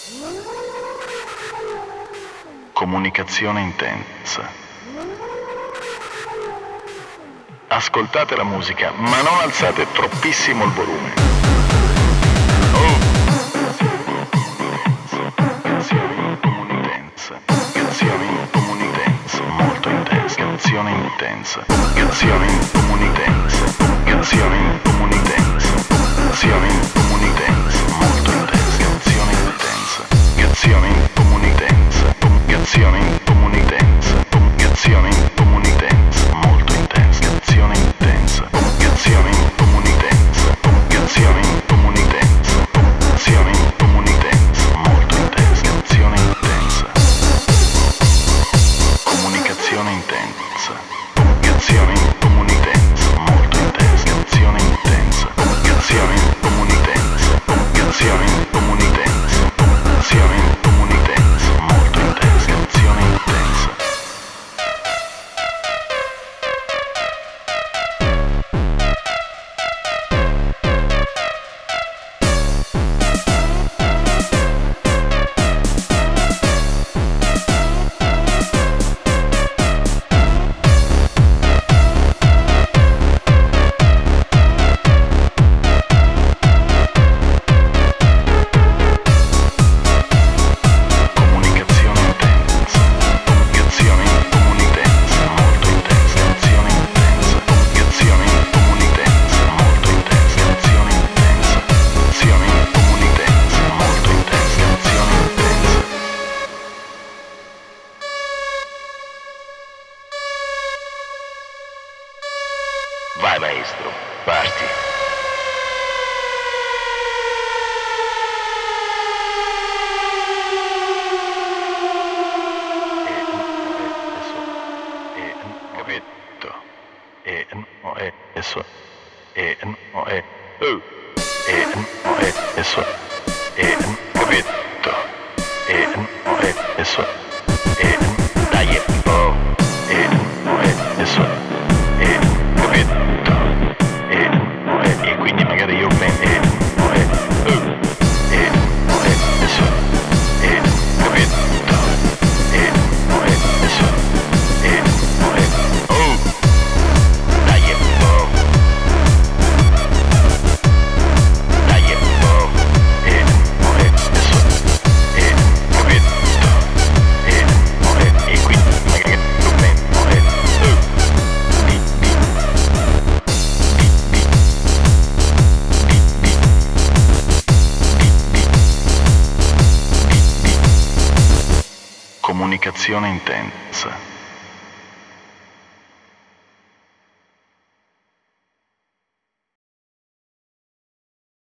Comunicazione intensa. Ascoltate la musica, ma non alzate troppissimo il volume. Comunitenza, molto intensa. Canzone intensa. Canzone comunitensa. Canzone comunitensa. Canzone comunitensa, molto intensa. Canzone intensa. Canzone comunitensa. Canzone comunitensa. Canzone comunitensa, molto intensa. Canzone intensa. Canzone comunitensa. Canzone comunitensa. Canzone comunitensa, molto intensa. Canzone intensa. Comunicazione intensa. Canzone comunitensa, molto intensa. Canzone intensa. Canzone comunitensa. Canzone comunitensa. Canzone comunitensa, molto intensa. Canzone intensa. Vai maestro, parti. Capito? No è eso. No è no è eso. Capito? No è eso. Dai oh. No è eso. Capito? E quindi magari io penso no è no è eso. Capito? No è eso. No è oh. Dai oh. Dai oh. No è eso. Capito? No è e quindi magari io penso no è comunicazione intensa.